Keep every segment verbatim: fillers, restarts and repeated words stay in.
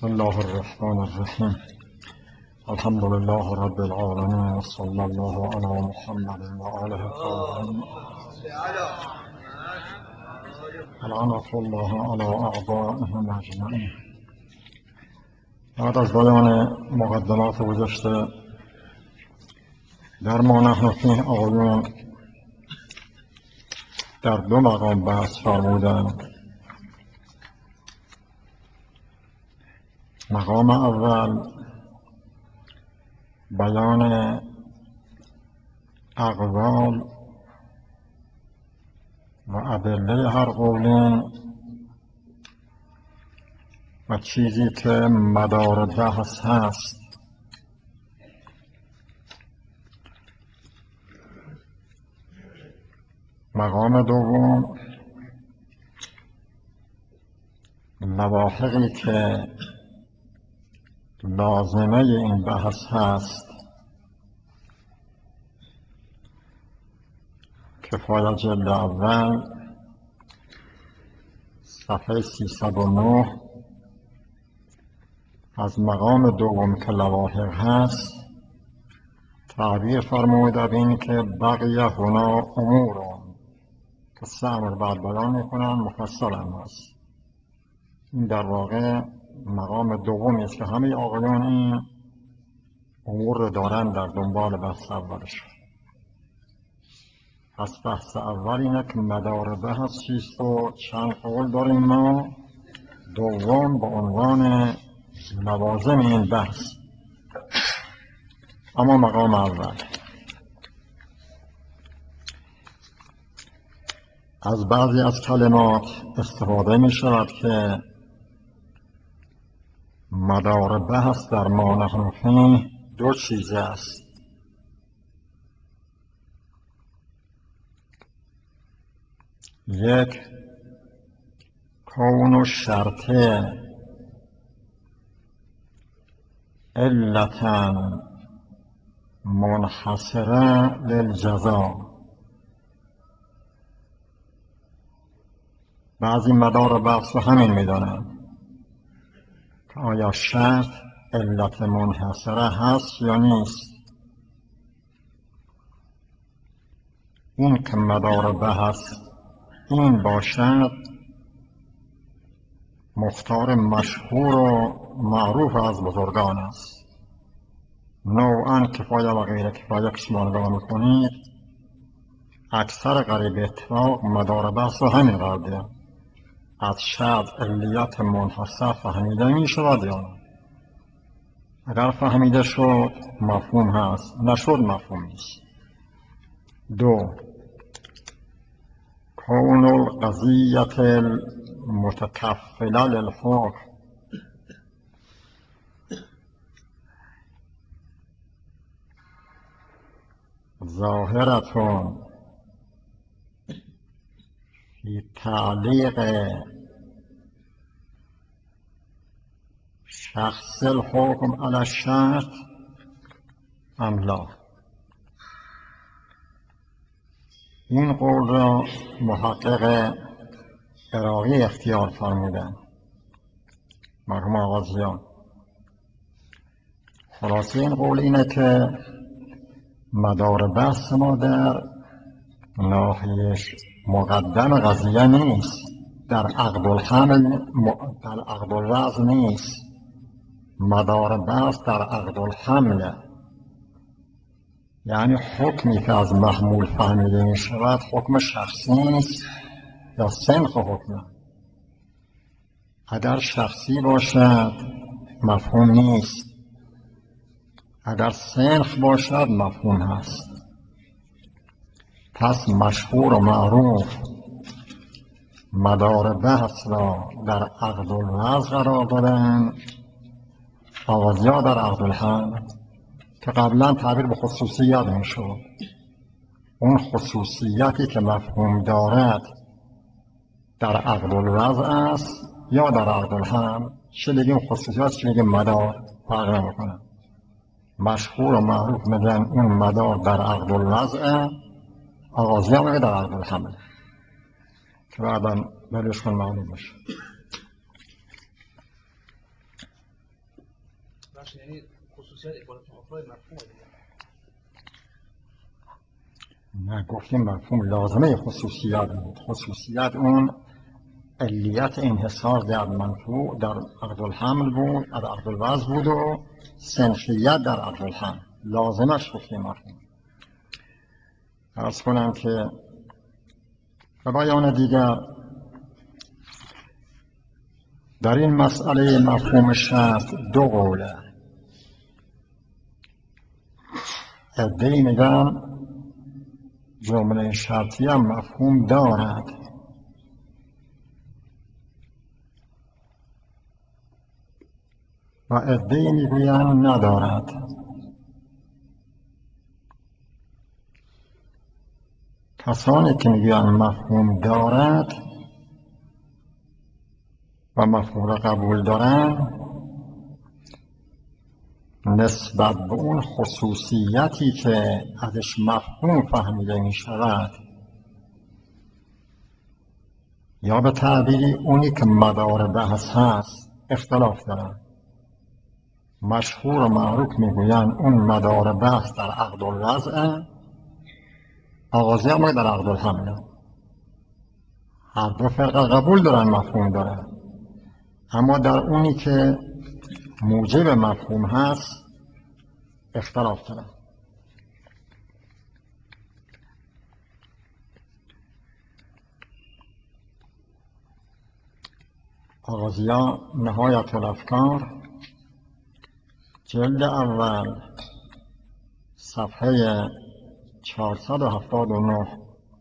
بسم الله الرحمن الرحیم. الحمد لله رب العالمین و صلی الله علی محمد و آله الطاهرین. لعنة الله علی اعدائهم اجمعین. بعد از بیان مقدمات گذشته در ما نحن فیه آقایون در دو مقام بحث فرمودند. مقام اول بیان اقوال و ادله هر قولین و چیزی که مدار بحث هست. مقام دوم لواحقی که لازمه این بحث هست. کفایت جلد اول صفحه سیصد و نه از مقام دوم که لواحق هست تعبیر فرمود از این که بقیه هنا اموران که سه امر بعد بیان میکنن مفصل هم هست. این در واقع مقام دومی است که همه آقایان این امور رو دارن در دنبال بحث اولش. پس بحث اول اینه که مدار بحث چیست و چند قول داریم ما. دوم به عنوان لوازم این بحث. اما مقام اول از بعضی از کلمات استفاده می شود که مدار بحث در ما نحن فیه دو چیز است. یک کون شرطه علتا منحصره للجزا. بعضی مدار بحث رو همین میدانند که آیا شرط علت منحصره هست یا نیست. این که مدار بحث این باشد مختار مشهور و معروف از بزرگان است. نوعا کفایه و غیر کفایه که شما نگاه میکنید اکثر قریب اتفاق مدار بحث رو همین قرار دیدن. از شرط علیت منحصر فهمیده می شود یا نه؟ اگر فهمیده شد مفهوم هست، نشد مفهوم نیست. دو کون القضیت المتکفله للحکم ظاهرة فی تعلیق شخص الحکم علی الشرط ام لا. این قول را محقق عراقی اختیار فرمودند، مرحوم آغازیان. خلاصه این قول اینه که مدار بحث ما در ناحیه مقدم قضیه نیست، در عقد الحمل در عقد الوضع نیست. مدار بحث در عقد الحمل، یعنی حکمی که از محمول فهمیده می شود حکم شخصی نیست یا سنخ حکم. اگر شخصی باشد مفهوم نیست، اگر سنخ باشد مفهوم هست. پس مشهور و معروف مدار بحث را در عقد الوضع قرار دادن، آغازیا در عقد الحمل که قبلا تعبیر به خصوصیت می شود. اون خصوصیتی که مفهوم دارد در عقد الوضع است یا در عقد الحمل. چه بگیم خصوصیت چه بگیم مدار فرق نمیکنه. مشهور و معروف میگن اون مدار در عقد الوضع، آغازی هم در عقد الحمل که بعدا بلیش کن معلوم بشه. بخش یعنی خصوصیت عبارت افراد مفهوم دیگه. نه گفتیم مفهوم لازمه خصوصیت بود. خصوصیت اون علیت انحصار در منفوع در عقد الحمل بود، در عقد الوضع بود و صنفیت در عقد الحمل لازمش گفتیم مفهوم. عرض کنم که به بیان دیگر در این مسئله مفهوم شرط دو قوله. عده‌ای میگن جمله شرطی هم مفهوم دارد و عده‌ای میگویند ندارد. کسانی که میگویند مفهوم دارد و مفهوم را قبول دارند نسبت به اون خصوصیتی که ازش مفهوم فهمیده می شود یا به تعبیری اونی که مدار بحث هست اختلاف دارند. مشهور و معروف میگویند اون مدار بحث در عقد الوضع، آغازی هم در عقد الحمل. هر دو فرقه قبول دارن مفهوم دارن، اما در اونی که موجب مفهوم هست اختلاف دارن. آغازیان نهایت الافکار جلد اول صفحه چهارصد و هفتاد و نه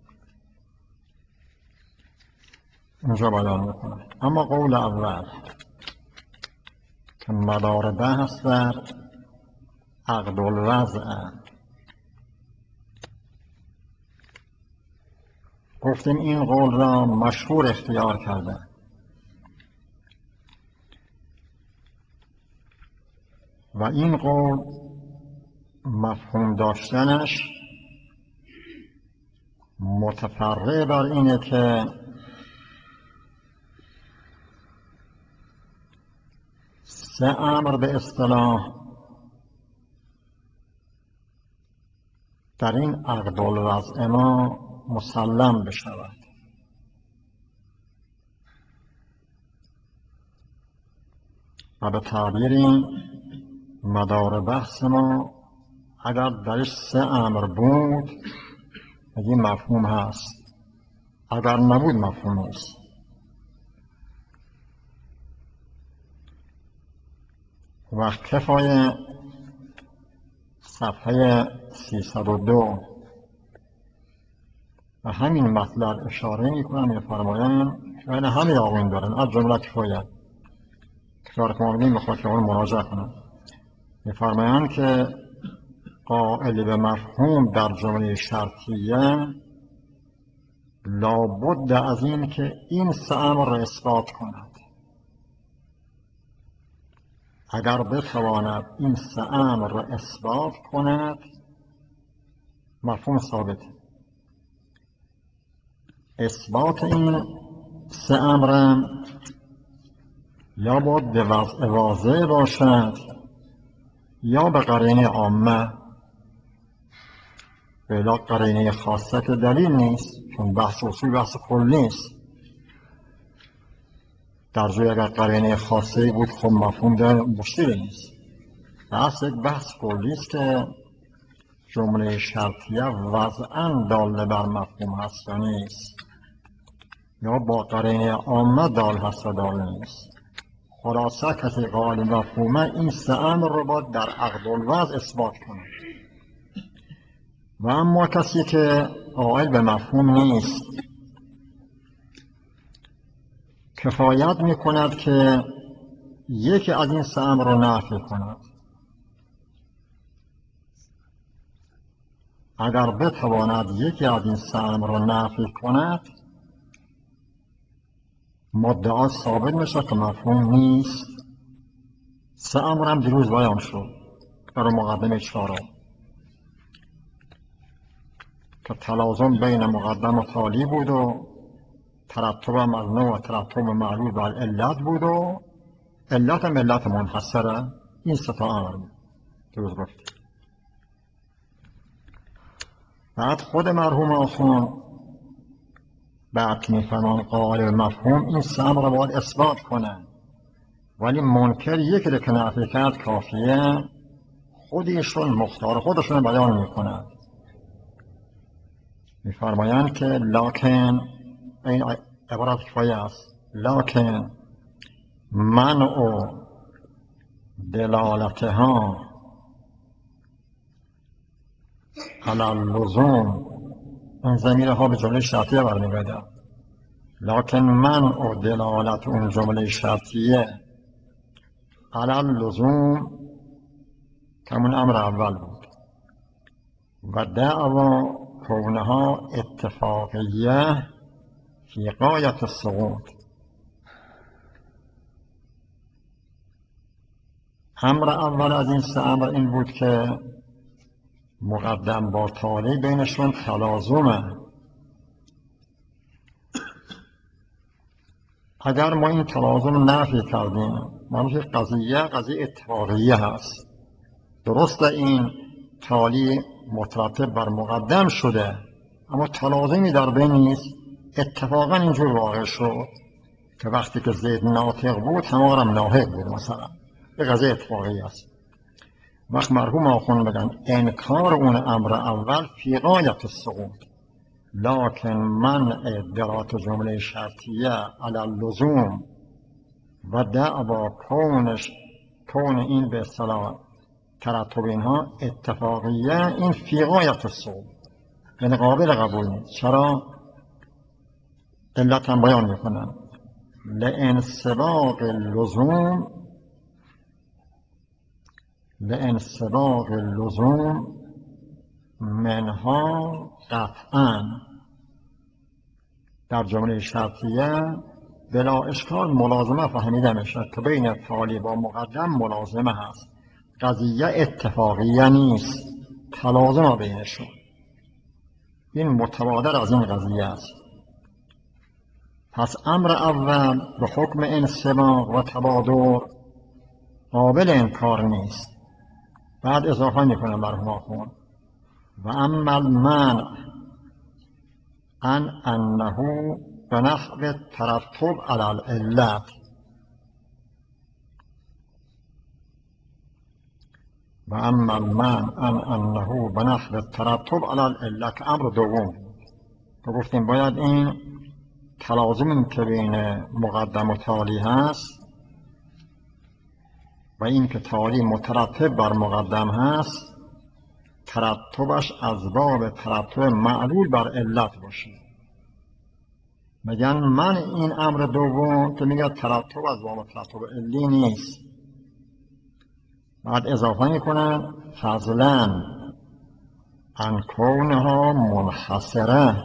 اینجا بیان میکنه. اما قول اول که مدار بحث در عقد الوضع، گفتیم این قول را مشهور اختیار کرده و این قول مفهوم داشتنش متفرع بر اینه که سه امر به اصطلاح در این عقد الوضع ما مسلم بشود. و به تعبیر این مدار بحث ما اگر درش سه امر بود این مفهوم هست، اگر نبود مفهوم نیست. و کفای صفحه سیصد و دو و همین مطلب اشاره میکنن، میفرمایند یعنی همه آقایون دارن از جمله کفایت کفایت کاملی میخواد که اون مراجعه کنن. میفرمایند که قائل به مفهوم در جمله شرطیه لابد از این که این سه امر را اثبات کند. اگر بتواند این سه امر را اثبات کند مفهوم ثابت. اثبات این سه امر یا باید به وضع واضح باشد یا به قرینه عامه. بلا قرینه خاصه که دلیل نیست، چون بحث اصول بحث کل نیست. در جای اگر قرینه خاصه بود خب مفهوم در مشکل نیست. بحث یک بحث کلی است که جمله شرطیه وضعاً دال بر مفهوم هست یا نیست، یا با قرینه عامه دال هست و دال نیست. خلاصه کسی قائل مفهومه این سه امر رو باید در عقد الوضع اثبات کنه. و اما کسی که قائل به مفهوم نیست کفایت میکند که یکی از این سه امر رو نفی کند. اگر بتواند یکی از این سه امر رو نفی کند مدعا ثابت میشه که مفهوم نیست. سه امر هم دیروز بیان شد در مقدمه چهارم که تلازم بین مقدم و تالی بود و ترتب ممنوع و ترتب معلول بر علت بود و علت هم علت منحصره این سه تا امر بود درست گفت. بعد خود مرحوم آخوند بعد که میفهمن قائل مفهوم این سه امر رو باید اثبات کنن، ولی منکر یک رو که نفی کرد کافیه، خودشون مختار خودشون بیان میکنند. میفرمایند که لکن، این عبارت کفایه است، لکن منع دلالتها علی اللزوم، این ضمیرها به جمله شرطیه برمیگرده، لکن منع دلالت اون جمله شرطیه علی اللزوم همون امر اول بود و دعوا کونها اتفاقیه فی غایت السقوط. امر اول از این سه امر این بود که مقدم با تالی بینشون تلازمه. اگر ما این تلازم نفی کردیم معنی قضیه قضیه اتفاقیه هست. درسته این تالی مترتب بر مقدم شده اما تلازمی در بین نیست. اتفاقا اینجور واقع شد که وقتی که زید ناطق بود همارم ناهق بود مثلا، یه قضیه اتفاقی است. وقت مرحوم آخوند بگن انکار اون امر اول فی غایت السقوط، لکن منع دلالت جمله شرطیه علی اللزوم و دعوا کونش کون این به اصطلاح ترتب اینها اتفاقیه، این فی غایت السقوط، یعنی قابل قبول نیست. چرا؟ علت هم بیان میکنن، لانسباق اللزوم لانسباق اللزوم منها قطعا، در جمله شرطیه بلا اشکال ملازمه فهمیده میشه که بین تالی با مقدم ملازمه هست، قضیه اتفاقیه نیست، تلازم بینشون. این متبادر از این قضیه است. پس امر اول به حکم انسباق و تبادر قابل انکار نیست. بعد اضافه میکنه مرحوم آخوند و اما المنع ان انه به نحو ترتب علی العلت، و اما المنع ان انه به نحو ترتب علی العلت، که امر دوم که گفتیم باید این تلازمی که بین مقدم و تالی هست و این که تالی مترتب بر مقدم هست ترتبش از باب ترتب معلول بر علت باشه. میگن من این امر دوم که میگه ترتب از باب ترتب علی نیست. بعد اضافه میکنن فضلا عن کونها منحصره،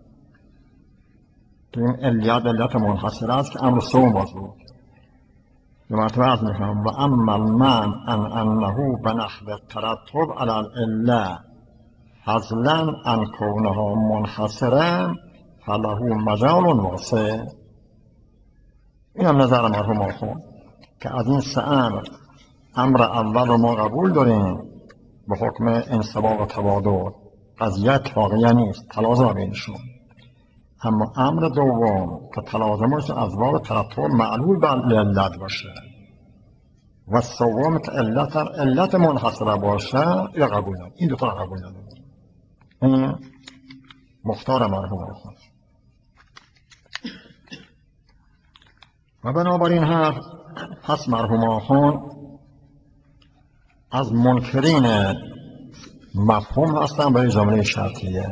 که این علیت علت منحصره است که امر سوم باز بود. به مرتبه از میکنم و اما المنع ان انه به نحو ترتب علی العله فضلا عن کونها منحصره فله مجال واسع. این هم نظر مرحوم آخوند که از این سه امر امر اول رو ما قبول داریم به حکم انسباق و تبادر، قضیه اتفاقیه نیست، تلازم بینشون. اما امر دوم که تلازمش از باب ترتب معلول بر علت باشه و سوم که علت علت منحصره باشه، یا قبول نداریم. این دو تا قبول نداریم. این مختار مرحوم آخوند. و بنابراین حرف پس مرحوم آخوند از منکرین مفهوم هستن برای جمله شرطیه،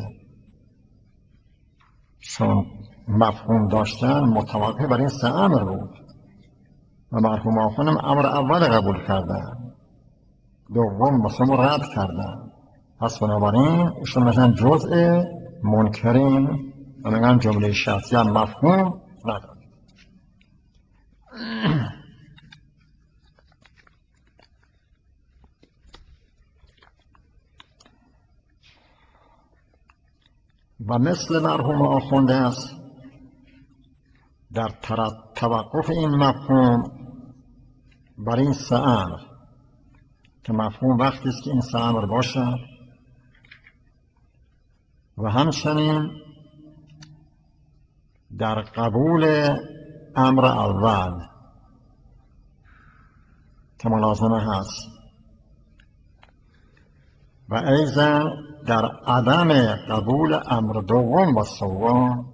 چون مفهوم داشتن متوقع بر این سه امر بود و مرحوم آخوند امر اول قبول کردن، دوم مسلم رد کردن. پس بنابراین ایشون مثلا جزء منکرین و میگن جمله شرطیه مفهوم ندارد. و مثل مرحوم آخوند است در توقف این مفهوم بر این سه امر که مفهوم وقتی است که این سه امر باشد و همچنین در قبول امر اول که ملازمه هست و ایضا در عدم قبول امر دوم و سوم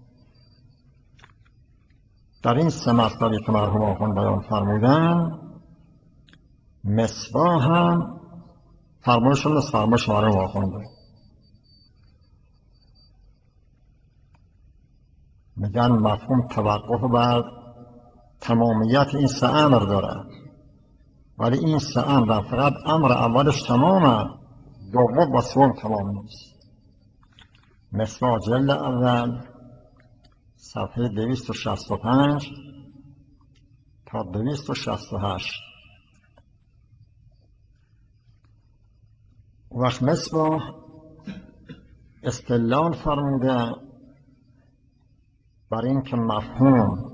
در این سه مطلبی که مرحوم آخوند بیان فرمودن مصباح هم فرمایشون از فرمایش مرحوم آخونده میگن مفهوم توقف بر تمامیت این سه امر داره، ولی این سه امر فقط امر اولش تمامه، دوم و سوم تمام نیست. مصباح جلد اول صفحه دویست و شصت و پنج تا دویست و شصت و هشت. وقت مصباح استدلال فرموده بر این که مفهوم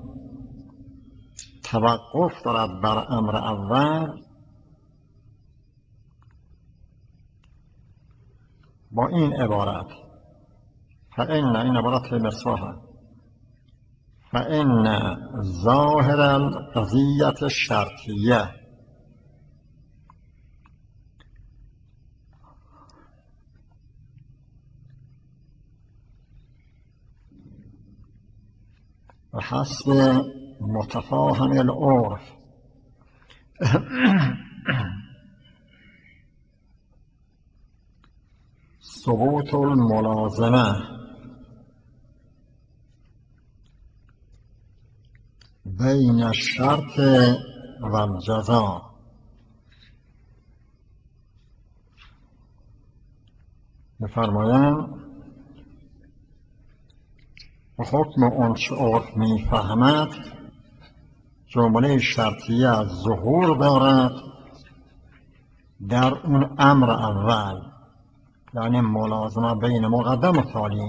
توقف دارد بر امر اول با این عبارت فإن، این عبارت مصباح، فإن ظاهر القضیة الشرطیه و حسب متفاهم العرف ثبوت الملازمه بین الشرط و الجزا می‌فرمایند و حکم آنچه عرف می‌فهمد جمله شرطیه از ظهور دارد در اون امر اول، یعنی ملازمه بین مقدم و تالی.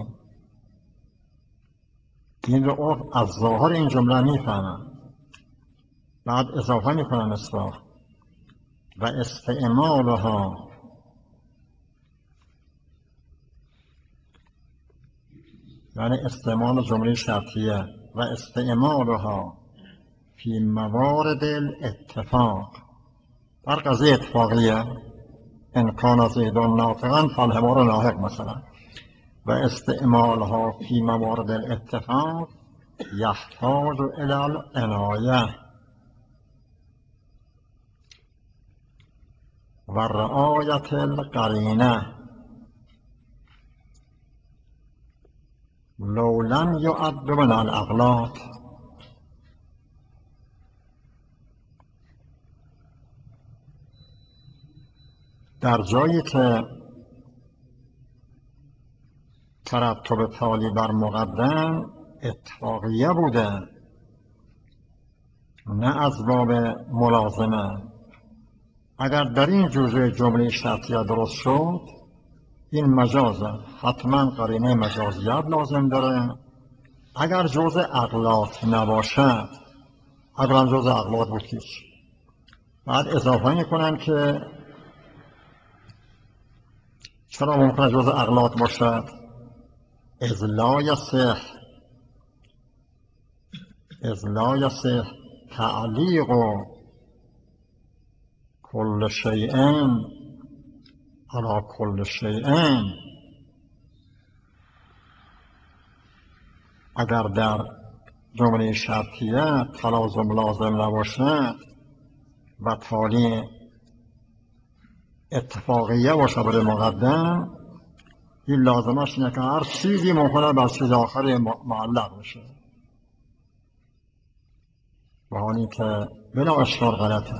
این رو عرف از ظاهر این جمله می‌فهمد. بعد اضافه می‌کنن مصباح و استعمالها یعنی استعمال جمله شرطیه و استعمالها فی موارد الاتفاق در قضیه اتفاقیه ان کان زید ناطقا فالحمار ناهق مثلا، و استعمالها فی موارد الاتفاق یحتاج الی العنایه و رعایت القرینه لو لم یعد من الاغلاط. در جایی که ترتب تالی بر مقدم اتفاقیه بوده نه از باب ملازمه، اگر در این جزء جمله شرطیه درست شد این مجازه، حتما قرینه مجازیت لازم داره. اگر جزء اغلاط نباشد، اگر جزء اغلاط بود که بعد اضافه میکنن که چرا ممکنه جزء اغلاط باشد؟ اذ لا یصح اذ لا یصح تعلیق کل شیء علی کل شیء. اگر در جمله شرطیه تلازم لازم نباشد و تالی اتفاقیه باشه برای مقدم، این لازمش اینه که هر چیزی ممکنه بر چیز آخر معلق بشه، و حالی که بلا اشکال غلطه.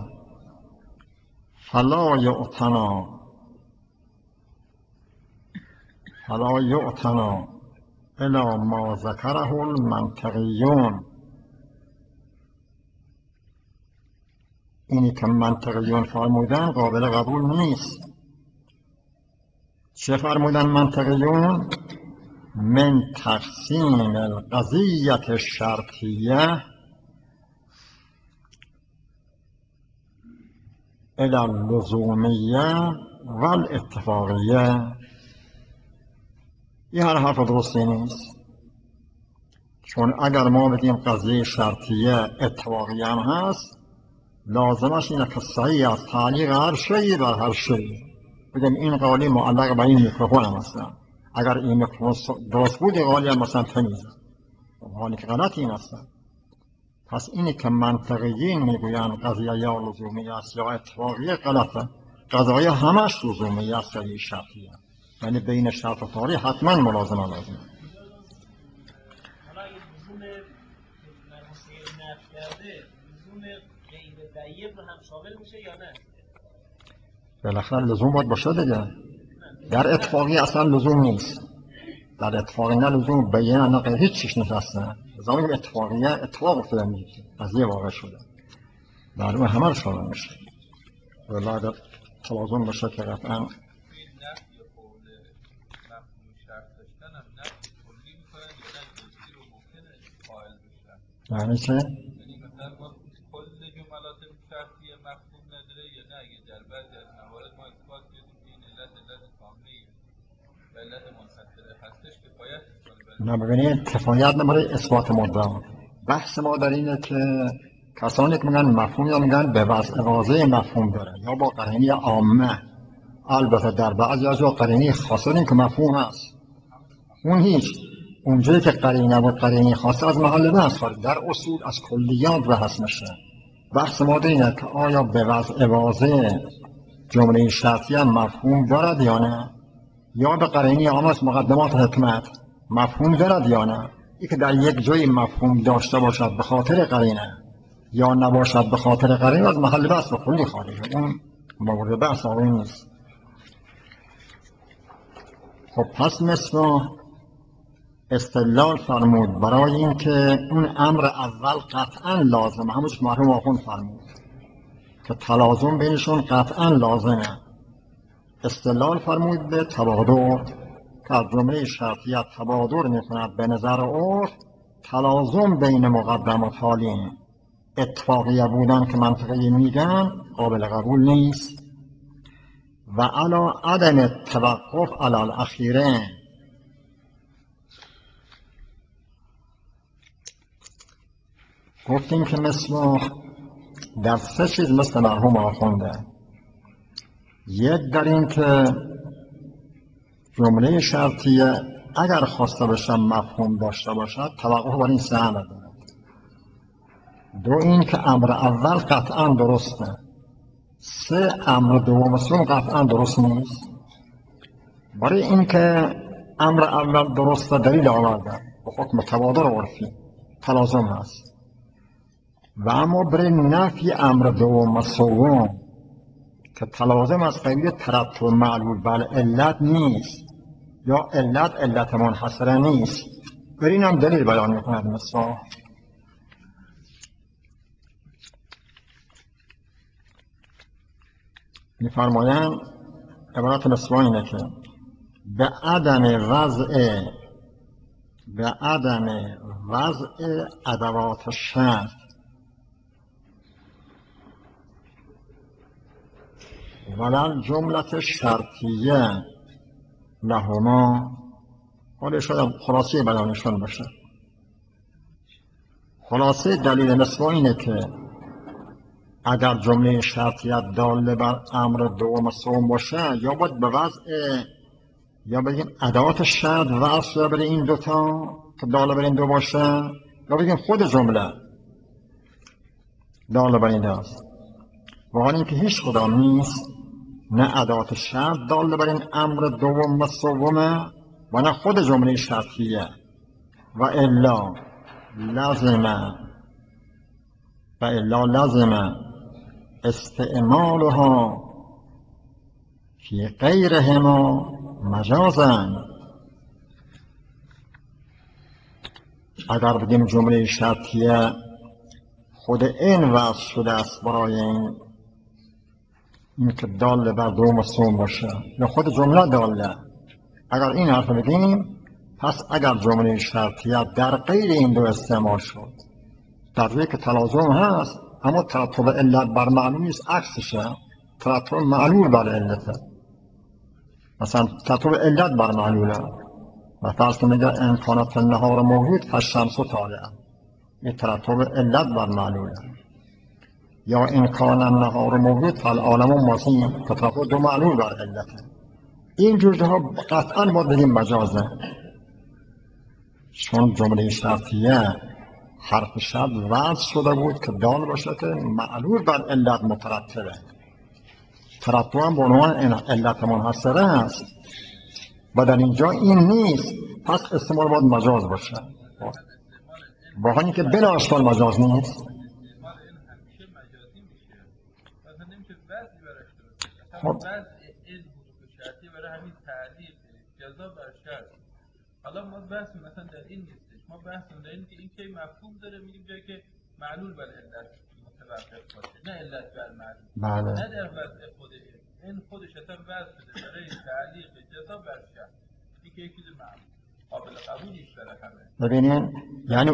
فلا یعتنا فلا یعتنا الی ما ذکره المنطقیون. اینی که منطقیون فرمودن قابل قبول نیست. چه فرمودن منطقیون؟ من تقسیم القضیة الشرطیه الی اللزومیه و الاتفاقیه. این هر حرف درستی نیست، چون اگر ما بگیم قضیه شرطیه اتفاقی هم هست، لازمش اینه که صحیح از تعلیق هر شیعی بر هر شیعی بگیم این قالی معلق به این میکروفون هم هستن، اگر این میکروفون درست بود این قالی هم مثلا تمیزه، حالی که غلط این هستن. پس اینی که منطقیین میگوین قضیه یا لزومی است یا اتفاقیه غلطه. قضایه همش لزومی است یا شرطیه، یعنی بین شرط و تعلیق حتما ملازمه لازمه. حالا این لزوم مرحوم نفی کرده لزوم غیر دقیق رو هم شامل میشه یا نه؟ بالاخره لزوم باید باشه دیگه. در اتفاقی اصلا لزوم نیست، در اتفاقی نه لزوم بیان نه غیر هیچ چیش نشسته. زمانی که اتفاقیه اتفاق افتاده میشه، قضیه واقع شده، در اون همه رو شامل میشه. ولی اگر تلازم باشه که قطعا یعنی چه؟ یعنی مثلا ما کل جملات شرطیه مفهوم نداره یا نه؟ اگه در بعضی از موارد ما اثبات کردیم که این علت علت کاملیه و علت منحصره هستش کفایت میکنه. نه ببینید کفایت نماره اثبات مدعا. بحث ما در اینه که کسانی که میگن مفهوم یا میگن به وضع واضح مفهوم داره یا با قرینه عامه، البته در بعضی از جا قرینه خاصه این که مفهوم هست، اون هیچ. اونجایی که قرینه و قرینه خاصه از محل بحث خارج، در اصول از کلیات بحث میشه. بحث ما در اینه که آیا به وضع واضح جمله شرطی هم مفهوم دارد یا نه، یا به قرینه عامه از مقدمات حکمت مفهوم دارد یا نه. این که در یک جایی مفهوم داشته باشد به خاطر قرینه یا نباشد به خاطر قرینه از محل بحث به کلی خارجه، اون مورد بحث آقای نیست. خب پس مثلا استدلال فرمود برای این که اون امر اول قطعا لازمه، همونش مرحوم آخوند فرمود که تلازم بینشون قطعا لازمه. استدلال فرمود به تبادر که از جمله شرطیت تبادر میکند به نظر عرف تلازم بین مقدم و تالی اتفاقیه بودن که منطقی میگن قابل قبول نیست. و علا عدم توقف علی الاخیرین، گفتیم که مثل در سه چیز مثل مرحوم آخونده. یک در این که جمله شرطیه اگر خواسته باشم مفهوم داشته باشد توقف بر این سه عمل دارد. دو این که امر اول قطعا درسته. سه امر دوم سوم قطعا درست نیست. برای این که امر اول درسته دلیل آورده به حکم تبادر عرفی تلازم هست، و اما برای نفی امر دوم و سوم که تلازم از قبیل ترتب معلول بل علت نیست یا علت علت منحصره نیست، بر این هم دلیل بیان میکند. مثلا میفرمایند عبارت مثلا اینه که به عدم وضع به عدم وضع ادوات شرط ولل جملت شرطیه لهما، حالا شاید خلاصه بیانشون باشه. خلاصه دلیل نسبا اینه که اگر جمله شرطیت داله بر امر دوم سوم باشه یا باید به وضع یا بگیم ادوات شرط وصل بر این دوتا که داله بر این دو باشه، یا بگیم خود جمله داله بر این دوست. و حال این که هیچ کدام نیست، نه ادوات شرط داله بر این امر دوم و سومه و نه خود جمله شرطیه. و الا لازمه و الا لازمه استعمالها فی غیرهما مجازا. اگر بگیم جمله شرطیه خود این وضع شده است برای این این که داله بر دوم و سوم باشه یا خود جمله داله، اگر این حرف بگیم پس اگر جمله شرطیه در غیر این دو استعمال شد در یک که تلازم هست اما ترتب علت بر معلوم نیست، عکسشه، ترتب معلول بر علته. مثلا ترتب علت بر معلوله. و فرض کنید میگه ان کانت فی النهار موجود فالشمس طالعه، این ترتب علت بر معلوله. یا ان کان النهار موجود فالعالم مزین، ترتب دو معلول بر علته. این جور جاها قطعا باید بگیم مجازه، چون جمله شرطیه حرف شرط وضع شده بود که دال باشه که معلول بر علت مترتبه. ترتب هم به عنوان علت منحصره است و در اینجا این نیست، پس استعمال باید مجاز باشه، با همین که بلا اشکال مجاز نیست. استعمال این همیشه مجازی میشه، مثلا نمیشه وضعی برش درست کنه. مثلا وضع این حروف شرطی برای همین تعلیق جزا بر شرط. حالا ما بحث مثلا در این نیستش، ما بحث در این که این که مفهوم داره، میگیم جایی که معلول بر علت متوقف باشه، نه علت بر معلول. بله. نه در وضع خود این این خودش اصلا وضع شده برای تعلیق جزا بر شرط، این که یک چیز معلول قابل قبولیش برای همه. ببینین یعنی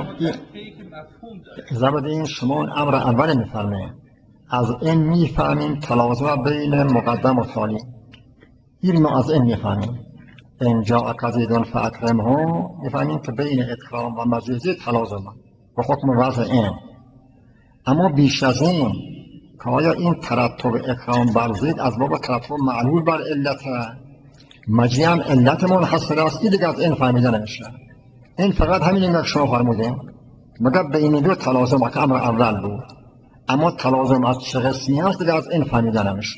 زبده این شما اون امر اول میفرمه از این میفهمین تلازم بین مقدم و تالی. این ما از این میفهمین اینجا اکازیدون فاکرم ها میفهمین که بین اکرام و مجازی تلازم به حکم وضع این. اما بیش از این که آیا این ترتب اکرام بر زید از باب ترتب معلول بر علت مجی هم علت منحصر است، دیگه از این فهمیده نمیشه. این فقط همین که شما فرمودین مگر بین دو تلازم که امر اول بود، اما تلازم از چه قسمی هست دیگه از این فهمیده نمیشه.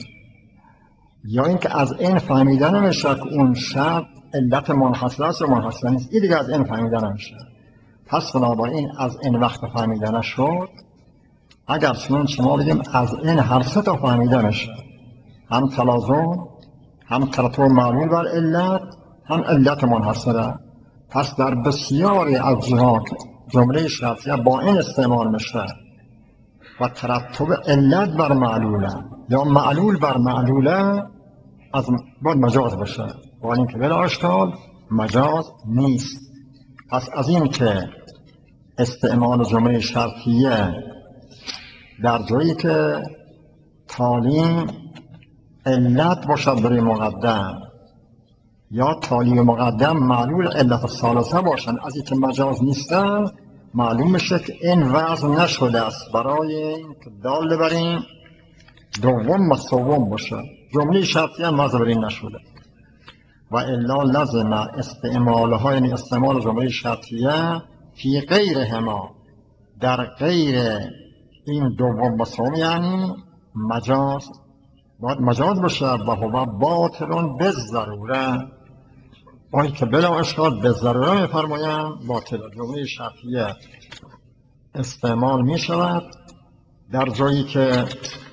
یا اینکه از این فهمیده نمیشه که اون شرط علت منحصر است و منحصر نیست، این دیگه از این فهمیده نمیشه. پس بنابراین از این وقت فهمیده نشد، اگر چون شما بگیم از این هر سه تا فهمیده نشه، هم تلازم، هم ترتب معلول بر علت، هم علت منحصره، پس در بسیاری از جهات جمله شرطیه با این استعمال میشه و ترتب علت بر معلوله یا معلول بر معلوله از باید مجاز بشه، و این که بلا اشکال مجاز نیست. پس از این که استعمال جمله شرطیه در جایی که تالی علت باشد برای مقدم یا تالی مقدم معلول علت ثالثه باشن، از این که مجاز نیستن معلوم میشه که این وضع نشده است برای این که دال بر این دوم و سوم باشه. جمله شرطی هم وضع بر این نشده و الا لازم استعمالها، یعنی استعمال جمله شرطیه فی غیرهما، در غیر این دوم و سوم یعنی مجاز باید مجاز باشه و هو باطلون بالضروره، آنی که بلا اشکال بالضروره میفرمایم باطل. جمله شرطیه استعمال می شود در جایی که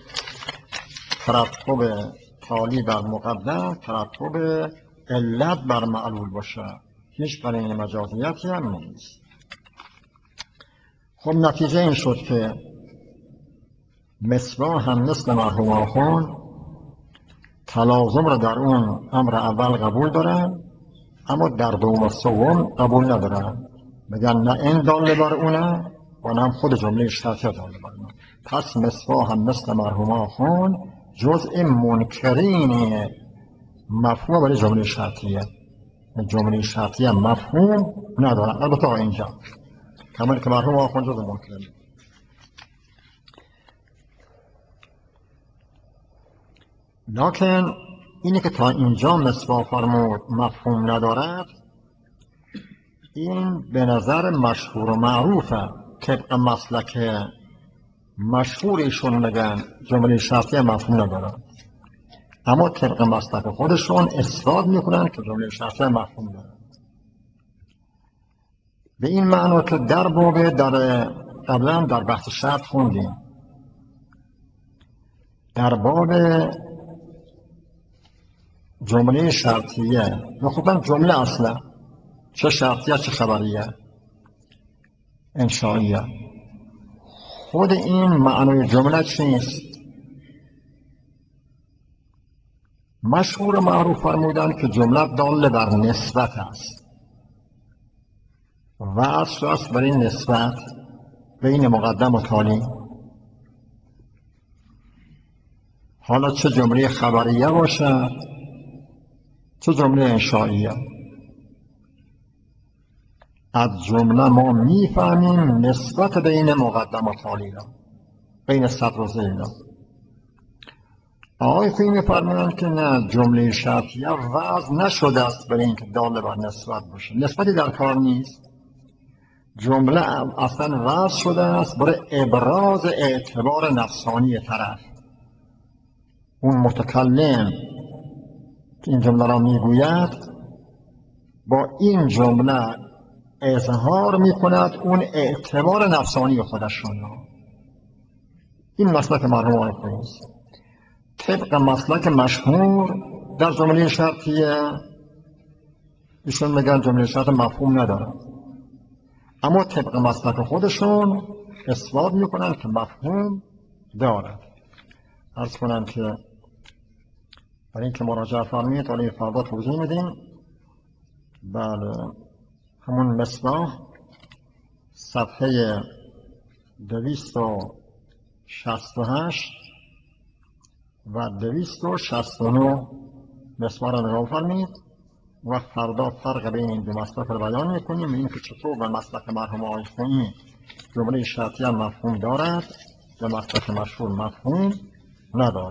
ترتب تالی بر مقدم ترتب علت بر معلول باشه، هیچ برای مجازیتی هم نیست. خب نتیجه این شد که مصباح هم مثل مرحوم آخون تلازم را در اون امر اول قبول دارن، اما در دوم و سوم قبول ندارن، میگن نه این داله بر اونه و نه هم خود جمله شرطیه داله بر اونه. پس مصباح هم مثل مرحوم آخون جزء منکرین مفهوم برای جمله شرطیه. جمله شرطیه مفهوم ندارن، البته اینجا کامل که مرحوم آخون جزء منکرین. لکن اینی که تا اینجا مصباح فرمود مفهوم ندارد، این به نظر مشهور و معروفه، طبق مسلک مشهورشون میگن جمله شرطیه مفهوم ندارد، اما طبق مسلک خودشون اثبات میکنن که جمله شرطیه مفهوم دارد. به این معنی که در باب در قبلا در بحث شرط خوندیم، در باب جمله شرطیه مخصوصا جمله اصلا چه شرطیه چه خبریه انشائیه، خود این معنی جمله چیست؟ مشهور معروف فرمودن که جمله دال بر نسبت است و اصل است بر این نسبت بین مقدم و تالی. حالا چه جمله خبریه باشد چه جمله انشائیه، از جمله ما میفهمیم نسبت بین مقدم و تالی را، بین صدر و ذیل. آقای خویی می‌فرمایند که نه، جمله شرطیه وضع نشده است برای اینکه دال بر نسبت باشه، نسبتی در کار نیست. جمله اصلا وضع شده است برای ابراز اعتبار نفسانی طرف. اون متکلم که این جمله را میگوید با این جمله اظهار میکند اون اعتبار نفسانی خودشون را. این مسلک مرحوم آقای خویی است. طبق مسلک مشهور در جمله شرطیه، ایشون میگن جمله شرط مفهوم نداره، اما طبق مسلک خودشون اثبات میکنن که مفهوم داره. عرض کنم که برای اینکه مراجعه فرمایید حالا فردا توضیح میدیم. بله، همون مصباح صفحه دویست و شصت و هشت و دویست و شصت و نه مصباح را نگاه فرمایید و فردا فرق بین این دو مسلک را بیان میکنیم، این که چطور به مسلک مرحوم آقای خویی جمله شرطیه مفهوم دارد و مسلک مشهور مفهوم ندارد.